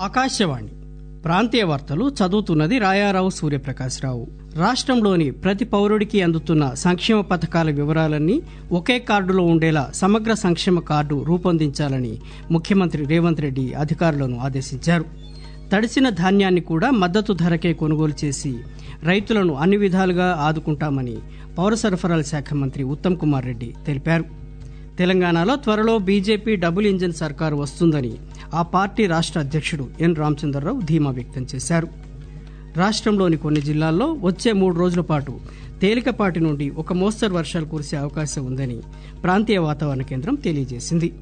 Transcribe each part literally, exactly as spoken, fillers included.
ఆకాశవాణి ప్రాంతీయ వార్తలు చదువుతున్నది రాయారావు సూర్యప్రకాశ్రావు. రాష్ట్రంలోని ప్రతి పౌరుడికి అందుతున్న సంక్షేమ పథకాల వివరాలన్నీ ఒకే కార్డులో ఉండేలా సమగ్ర సంక్షేమ కార్డు రూపొందించాలని ముఖ్యమంత్రి రేవంత్ రెడ్డి అధికారులను ఆదేశించారు. తడిసిన ధాన్యాన్ని కూడా మద్దతు ధరకే కొనుగోలు చేసి రైతులను అన్ని విధాలుగా ఆదుకుంటామని పౌర సరఫరాల శాఖ మంత్రి ఉత్తమ్ కుమార్ రెడ్డి తెలిపారు. తెలంగాణలో త్వరలో బీజేపీ డబుల్ ఇంజిన్ సర్కారు వస్తుందని ఆ పార్టీ రాష్ట్ర అధ్యక్షుడు ఎన్ రామచంద్రరావు ధీమా వ్యక్తం చేశారు. రాష్ట్రంలోని కొన్ని జిల్లాల్లో వచ్చే మూడు రోజుల పాటు తేలికపాటి నుండి ఒక మోస్తరు వర్షాలు కురిసే అవకాశం ఉందని ప్రాంతీయ వాతావరణ కేంద్రం తెలియజేసింది.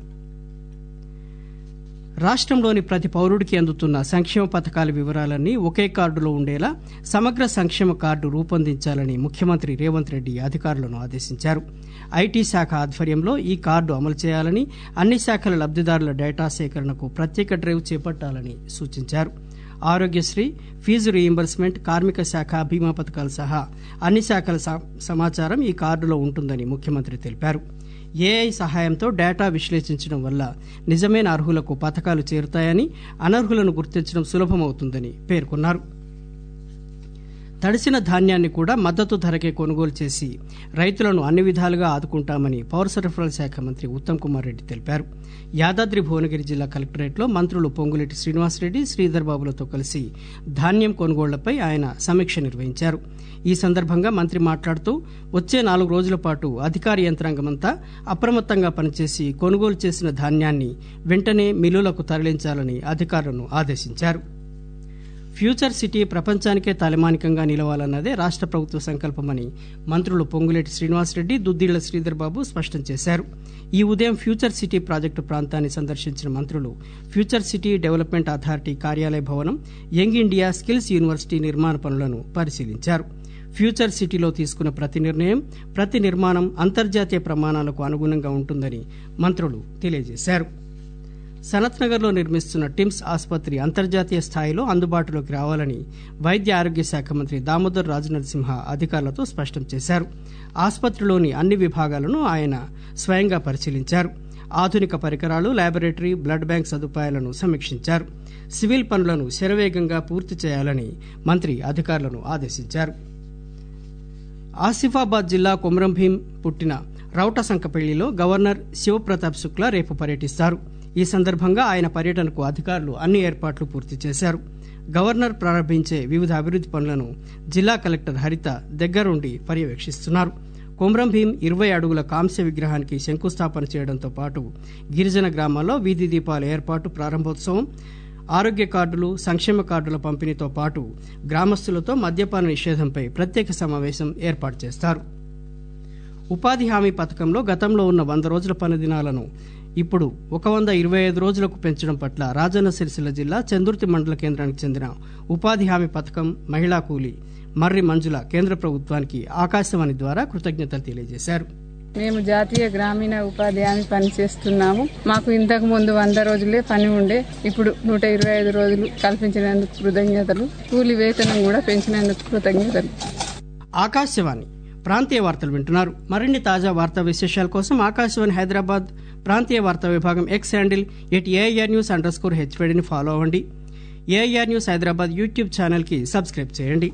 రాష్ట్రంలోని ప్రతి పౌరుడికి అందుతున్న సంక్షేమ పథకాల వివరాలన్నీ ఒకే కార్డులో ఉండేలా సమగ్ర సంక్షేమ కార్డు రూపొందించాలని ముఖ్యమంత్రి రేవంత్ రెడ్డి అధికారులను ఆదేశించారు. ఐటీ శాఖ ఆధ్వర్యంలో ఈ కార్డు అమలు చేయాలని, అన్ని శాఖల లబ్దిదారుల డేటా సేకరణకు ప్రత్యేక డ్రైవ్ చేపట్టాలని సూచించారు. ఆరోగ్యశ్రీ, ఫీజు రీయింబర్స్మెంట్, కార్మిక శాఖ బీమా పథకాలు సహా అన్ని శాఖల సమాచారం ఈ కార్డులో ఉంటుందని ముఖ్యమంత్రి తెలిపారు. ఏఐ సహాయంతో డేటా విశ్లేషించడం వల్ల నిజమైన అర్హులకు పథకాలు చేరుతాయని, అనర్హులను గుర్తించడం సులభమవుతుందని పేర్కొన్నారు. తడిసిన ధాన్యాన్ని కూడా మద్దతు ధరకే కొనుగోలు చేసి రైతులను అన్ని విధాలుగా ఆదుకుంటామని పౌర సరఫరాల శాఖ మంత్రి ఉత్తమ్ కుమార్ రెడ్డి తెలిపారు. యాదాద్రి భువనగిరి జిల్లా కలెక్టరేట్లో మంత్రులు పొంగులేటి శ్రీనివాసరెడ్డి, శ్రీధర్ బాబులతో కలిసి ధాన్యం కొనుగోళ్లపై ఆయన సమీక్ష నిర్వహించారు. ఈ సందర్భంగా మంత్రి మాట్లాడుతూ వచ్చే నాలుగు రోజుల పాటు అధికార యంత్రాంగమంతా అప్రమత్తంగా పనిచేసి కొనుగోలు చేసిన ధాన్యాన్ని వెంటనే మిల్లులకు తరలించాలని అధికారులను ఆదేశించారు. ఫ్యూచర్ సిటీ ప్రపంచానికే తలమానికంగా నిలవాలన్నదే రాష్ట్ర ప్రభుత్వ సంకల్పమని మంత్రులు పొంగులేటి శ్రీనివాసరెడ్డి, దుద్దిళ్ల శ్రీధర్ బాబు స్పష్టం చేశారు. ఈ ఉదయం ఫ్యూచర్ సిటీ ప్రాజెక్టు ప్రాంతాన్ని సందర్శించిన మంత్రులు ఫ్యూచర్ సిటీ డెవలప్మెంట్ అథారిటీ కార్యాలయ భవనం, యంగ్ ఇండియా స్కిల్స్ యూనివర్సిటీ నిర్మాణ పనులను పరిశీలించారు. ఫ్యూచర్ సిటీలో తీసుకున్న ప్రతి నిర్ణయం, ప్రతి నిర్మాణం అంతర్జాతీయ ప్రమాణాలకు అనుగుణంగా ఉంటుందని మంత్రులు తెలియజేశారు. సనత్ నగర్ లో నిర్మిస్తున్న టిమ్స్ ఆసుపత్రి అంతర్జాతీయ స్థాయిలో అందుబాటులోకి రావాలని వైద్య ఆరోగ్య శాఖ మంత్రి దామోదర్ రాజనరసింహ అధికారులతో స్పష్టం చేశారు. ఆసుపత్రిలోని అన్ని విభాగాలను ఆయన స్వయంగా పరిశీలించారు. ఆధునిక పరికరాలు, ల్యాబొరేటరీ, బ్లడ్ బ్యాంక్ సదుపాయాలను సమీక్షించారు. సివిల్ పనులను శరవేగంగా పూర్తి చేయాలని మంత్రి అధికారులను ఆదేశించారు. ఆసిఫాబాద్ జిల్లా కొమరంభీం పుట్టిన రౌట సంకపల్లిలో గవర్నర్ శివప్రతాప్ శుక్లా రేపు పర్యటిస్తారు. ఈ సందర్భంగా ఆయన పర్యటనకు అధికారులు అన్ని ఏర్పాట్లు పూర్తి చేశారు. గవర్నర్ ప్రారంభించే వివిధ అభివృద్ది పనులను జిల్లా కలెక్టర్ హరిత దగ్గరుండి పర్యవేక్షిస్తున్నారు. కొమరంభీం ఇరవై అడుగుల కాంస్య విగ్రహానికి శంకుస్థాపన చేయడంతో పాటు గిరిజన గ్రామాల్లో వీధి దీపాల ఏర్పాటు, ప్రారంభోత్సవం, ఆరోగ్య కార్డులు, సంక్షేమ కార్డుల పంపిణీతో పాటు గ్రామస్తులతో మద్యపాన నిషేధంపై ప్రత్యేక సమావేశం ఏర్పాటు చేస్తారు. ఉపాధి హామీ పథకంలో గతంలో ఉన్న వంద రోజుల పని దినాలను ఇప్పుడు ఒక వంద ఇరవై ఐదు రోజులకు పెంచడం పట్ల రాజన్న సిరిసిల్ల జిల్లా చందుర్తి మండల కేంద్రానికి చెందిన ఉపాధి హామీ పథకం మహిళా కూలీ మర్రి మంజుల కేంద్ర ప్రభుత్వానికి ఆకాశవాణి ద్వారా కృతజ్ఞతలు తెలియజేశారు. మేము జాతీయ గ్రామీణ ఉపాధి హామీ పని చేస్తున్నాము. మాకు ఇంతకు ముందు వంద రోజులే పని ఉండే, ఇప్పుడు నూట ఇరవై ఐదు రోజులు కల్పించినందుకు కృతజ్ఞతలు. కూలీ వేతనం కూడా పెంచినందుకు కృతజ్ఞతలు. ఆకాశవాణి ప్రాంతీయ వార్తలు వింటున్నారు. మరిన్ని తాజా వార్తా విశేషాల కోసం ఆకాశవాణి హైదరాబాద్ ప్రాంతీయ వార్తా విభాగం X handle at AIR news under score హెచ్వేడిని ఫాలో అవ్వండి. AIR news Hyderabad YouTube channel కి సబ్స్క్రైబ్ చేయండి.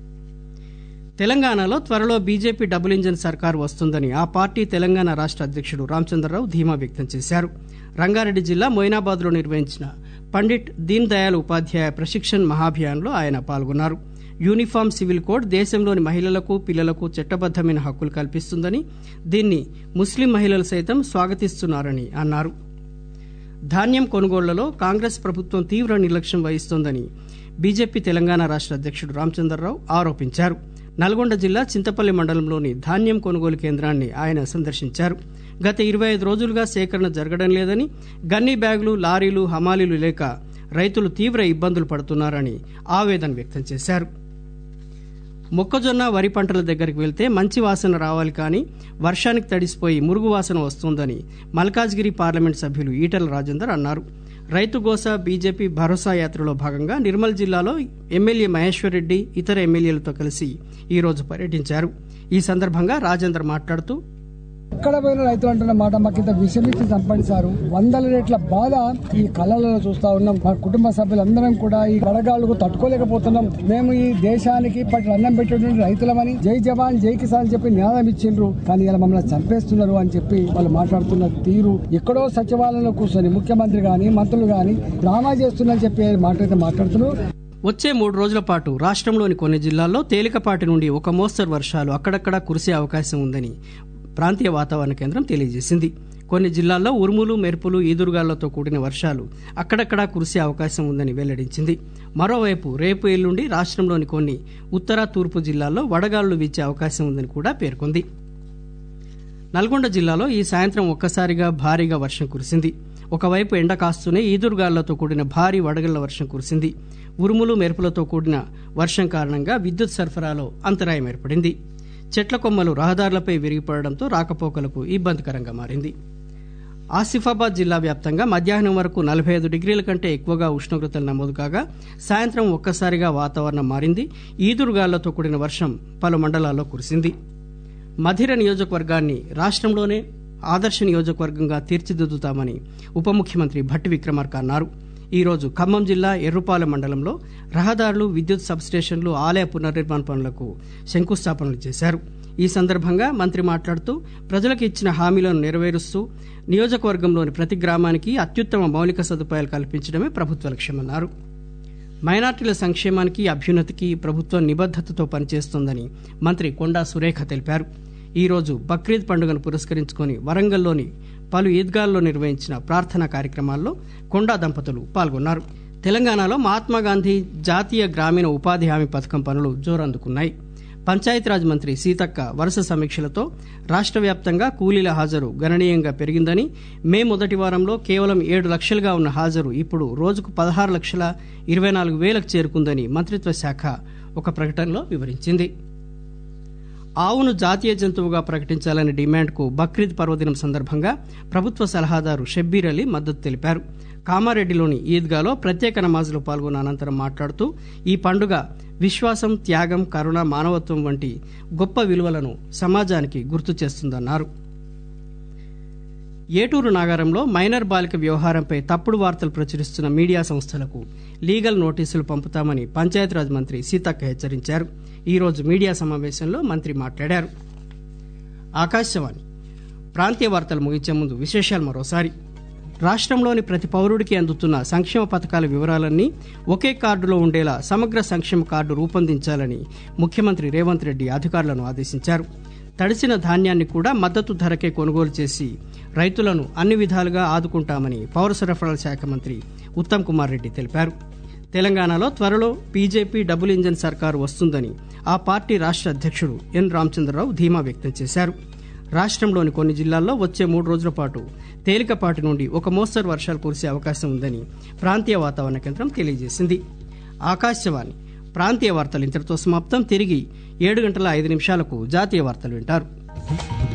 తెలంగాణలో త్వరలో బీజేపీ డబుల్ ఇంజన్ సర్కారు వస్తుందని ఆ పార్టీ తెలంగాణ రాష్ట్ర అధ్యక్షుడు రామచంద్రరావు ధీమా వ్యక్తం చేశారు. రంగారెడ్డి జిల్లా మొయినాబాద్ లో నిర్వహించిన పండిట్ దీన్ దయాళ్ ఉపాధ్యాయ ప్రశిక్షణ్ మహాభియాన్ లో ఆయన పాల్గొన్నారు. యూనిఫామ్ సివిల్ కోడ్ దేశంలోని మహిళలకు, పిల్లలకు చట్టబద్దమైన హక్కులు కల్పిస్తుందని, దీన్ని ముస్లిం మహిళలు సైతం స్వాగతిస్తున్నారని అన్నారు. ధాన్యం కొనుగోళ్లలో కాంగ్రెస్ ప్రభుత్వం తీవ్ర నిర్లక్ష్యం వహిస్తోందని బీజేపీ తెలంగాణ రాష్ట్ర అధ్యక్షుడు రామచంద్రరావు ఆరోపించారు. నల్గొండ జిల్లా చింతపల్లి మండలంలోని ధాన్యం కొనుగోలు కేంద్రాన్ని ఆయన సందర్శించారు. గత ఇరవై ఐదు రోజులుగా సేకరణ జరగడం లేదని, గన్నీ బ్యాగులు, లారీలు, హమాలీలు లేక రైతులు తీవ్ర ఇబ్బందులు పడుతున్నారని ఆవేదన వ్యక్తం చేశారు. మొక్కజొన్న, వరి పంటల దగ్గరికి వెళ్తే మంచి వాసన రావాలి కానీ వర్షానికి తడిసిపోయి మురుగు వాసన వస్తోందని మల్కాజ్గిరి పార్లమెంట్ సభ్యులు ఈటెల రాజేందర్ అన్నారు. రైతు గోస బీజేపీ భరోసా యాత్రలో భాగంగా నిర్మల్ జిల్లాలో ఎమ్మెల్యే మహేశ్వర్ రెడ్డి ఇతర ఎమ్మెల్యేలతో కలిసి ఈ రోజు పర్యటించారు. ఈ సందర్భంగా రాజేందర్ మాట్లాడుతూ ఎక్కడ పోయిన రైతులు అంటున్న మాట మాకింత విషమిచ్చి సంపాదించారు. వందల రేట్ల బాధ ఈ కళ్ళలో చూస్తా ఉన్నాం. మా కుటుంబ సభ్యులందరం కూడా ఈ వడగాళ్లకు తట్టుకోలేకపోతున్నాం. మేము ఈ దేశానికి పట్టి అన్నం పెట్టేటువంటి రైతులమని జై జవాన్ జై కిసాన్ చెప్పి నినాదం ఇచ్చిండ్రు. కానీ ఇలా మమ్మల్ని చంపేస్తున్నారు అని చెప్పి వాళ్ళు మాట్లాడుతున్న తీరు, ఎక్కడో సచివాలయంలో కూర్చొని ముఖ్యమంత్రి గాని మంత్రులు గాని డ్రామా చేస్తున్నారని చెప్పి మాట్లాడితే మాట్లాడుతున్నారు. వచ్చే మూడు రోజుల పాటు రాష్ట్రంలోని కొన్ని జిల్లాల్లో తేలికపాటి నుండి ఒక మోస్తరు వర్షాలు అక్కడక్కడా కురిసే అవకాశం ఉందని ప్రాంతీయ వాతావరణ కేంద్రం తెలియజేసింది. కొన్ని జిల్లాల్లో ఉరుములు మెరుపులు ఈదురుగాళ్లతో కూడిన వర్షాలు అక్కడక్కడా కురిసే అవకాశం ఉందని వెల్లడించింది. మరోవైపు రేపు ఎల్లుండి రాష్ట్రంలోని కొన్ని ఉత్తర తూర్పు జిల్లాల్లో వడగాళ్లు వీచే అవకాశం ఉందని కూడా పేర్కొంది. నల్గొండ జిల్లాలో ఈ సాయంత్రం ఒక్కసారిగా భారీగా వర్షం కురిసింది. ఒకవైపు ఎండ కాస్తూనే ఈదురుగాళ్లతో కూడిన భారీ వడగళ్ల వర్షం కురిసింది. ఉరుములు మెరుపులతో కూడిన వర్షం కారణంగా విద్యుత్ సరఫరాలో అంతరాయం ఏర్పడింది. చెట్ల కొమ్మలు రహదారులపై విరిగిపడడంతో రాకపోకలకు ఇబ్బందికరంగా మారింది. ఆసిఫాబాద్ జిల్లా వ్యాప్తంగా మధ్యాహ్నం వరకు నలభై ఐదు డిగ్రీల కంటే ఎక్కువగా ఉష్ణోగ్రతలు నమోదు కాగా సాయంత్రం ఒక్కసారిగా వాతావరణం మారింది. ఈదురుగాళ్లతో కూడిన వర్షం పలు మండలాల్లో కురిసింది. మధిర నియోజకవర్గాన్ని రాష్ట్రంలోనే ఆదర్శ నియోజకవర్గంగా తీర్చిదిద్దుతామని ఉప ముఖ్యమంత్రి భట్టి విక్రమార్క అన్నారు. ఈరోజు ఖమ్మం జిల్లా ఎర్రుపాలెం మండలంలో రహదారులు, విద్యుత్ సబ్స్టేషన్లు, ఆలయ పునర్నిర్మాణ పనులకు శంకుస్థాపనలు చేశారు. ఈ సందర్భంగా మంత్రి మాట్లాడుతూ ప్రజలకు ఇచ్చిన హామీలను నెరవేరుస్తూ నియోజకవర్గంలోని ప్రతి గ్రామానికి అత్యుత్తమ మౌలిక సదుపాయాలు కల్పించడమే ప్రభుత్వ లక్ష్యమన్నారు. మైనార్టీల సంక్షేమానికి, అభ్యున్నతికి ప్రభుత్వం నిబద్దతతో పనిచేస్తోందని మంత్రి కొండా సురేఖ తెలిపారు. ఈరోజు బక్రీద్ పండుగను పురస్కరించుకుని వరంగల్లోని పలు ఈద్గాల్లో నిర్వహించిన ప్రార్థనా కార్యక్రమాల్లో కొండా దంపతులు పాల్గొన్నారు. తెలంగాణలో మహాత్మాగాంధీ జాతీయ గ్రామీణ ఉపాధి హామీ పథకం పనులు జోరందుకున్నాయి. పంచాయతీరాజ్ మంత్రి సీతక్క వరుస సమీక్షలతో రాష్ట్ర వ్యాప్తంగా కూలీల హాజరు గణనీయంగా పెరిగిందని, మే మొదటి వారంలో కేవలం ఏడు లక్షలుగా ఉన్న హాజరు ఇప్పుడు రోజుకు పదహారు లక్షల ఇరవై నాలుగు వేలకు చేరుకుందని మంత్రిత్వ శాఖ ఒక ప్రకటనలో వివరించింది. ఆవును జాతీయ జంతువుగా ప్రకటించాలనే డిమాండ్కు బక్రీద్ పర్వదినం సందర్భంగా ప్రభుత్వ సలహాదారు షబ్బీర్ అలీ మద్దతు తెలిపారు. కామారెడ్డిలోని ఈద్గాలో ప్రత్యేక నమాజ్లో పాల్గొన్న అనంతరం మాట్లాడుతూ ఈ పండుగ విశ్వాసం, త్యాగం, కరుణ, మానవత్వం వంటి గొప్ప విలువలను సమాజానికి గుర్తు చేస్తుందన్నారు. ఏటూరు నాగారంలో మైనర్ బాలిక వ్యవహారంపై తప్పుడు వార్తలు ప్రచురిస్తున్న మీడియా సంస్థలకు లీగల్ నోటీసులు పంపుతామని పంచాయతీరాజ్ మంత్రి సీతక్క హెచ్చరించారు. ఈరోజు మీడియా సమావేశంలో మంత్రి మాట్లాడారు. ఆకాశవాణి ప్రాంతీయ వార్తలు ముగించే ముందు విశేషాలు మరోసారి. రాష్ట్రంలోని ప్రతి పౌరుడికి అందుతున్న సంక్షేమ పథకాల వివరాలన్నీ ఒకే కార్డులో ఉండేలా సమగ్ర సంక్షేమ కార్డు రూపొందించాలని ముఖ్యమంత్రి రేవంత్ రెడ్డి అధికారులను ఆదేశించారు. తడిసిన ధాన్యాన్ని కూడా మద్దతు ధరకే కొనుగోలు చేసి రైతులను అన్ని విధాలుగా ఆదుకుంటామని పౌర సరఫరాల శాఖ మంత్రి ఉత్తమ్ కుమార్ రెడ్డి తెలిపారు. తెలంగాణలో త్వరలో బీజేపీ డబుల్ ఇంజన్ సర్కారు వస్తుందని ఆ పార్టీ రాష్ట్ర అధ్యక్షుడు ఎన్ రామచంద్రరావు ధీమా వ్యక్తం చేశారు. రాష్ట్రంలోని కొన్ని జిల్లాల్లో వచ్చే మూడు రోజుల పాటు తేలికపాటి నుండి ఒక మోస్తరు వర్షాలు కురిసే అవకాశం ఉందని ప్రాంతీయ వాతావరణ కేంద్రం తెలియజేసింది. ఆకాశవాణి ప్రాంతీయ వార్తలు ఇంతటితో సమాప్తం. తిరిగి ఏడు గంటల ఐదు నిమిషాలకు జాతీయ వార్తలు వింటారు.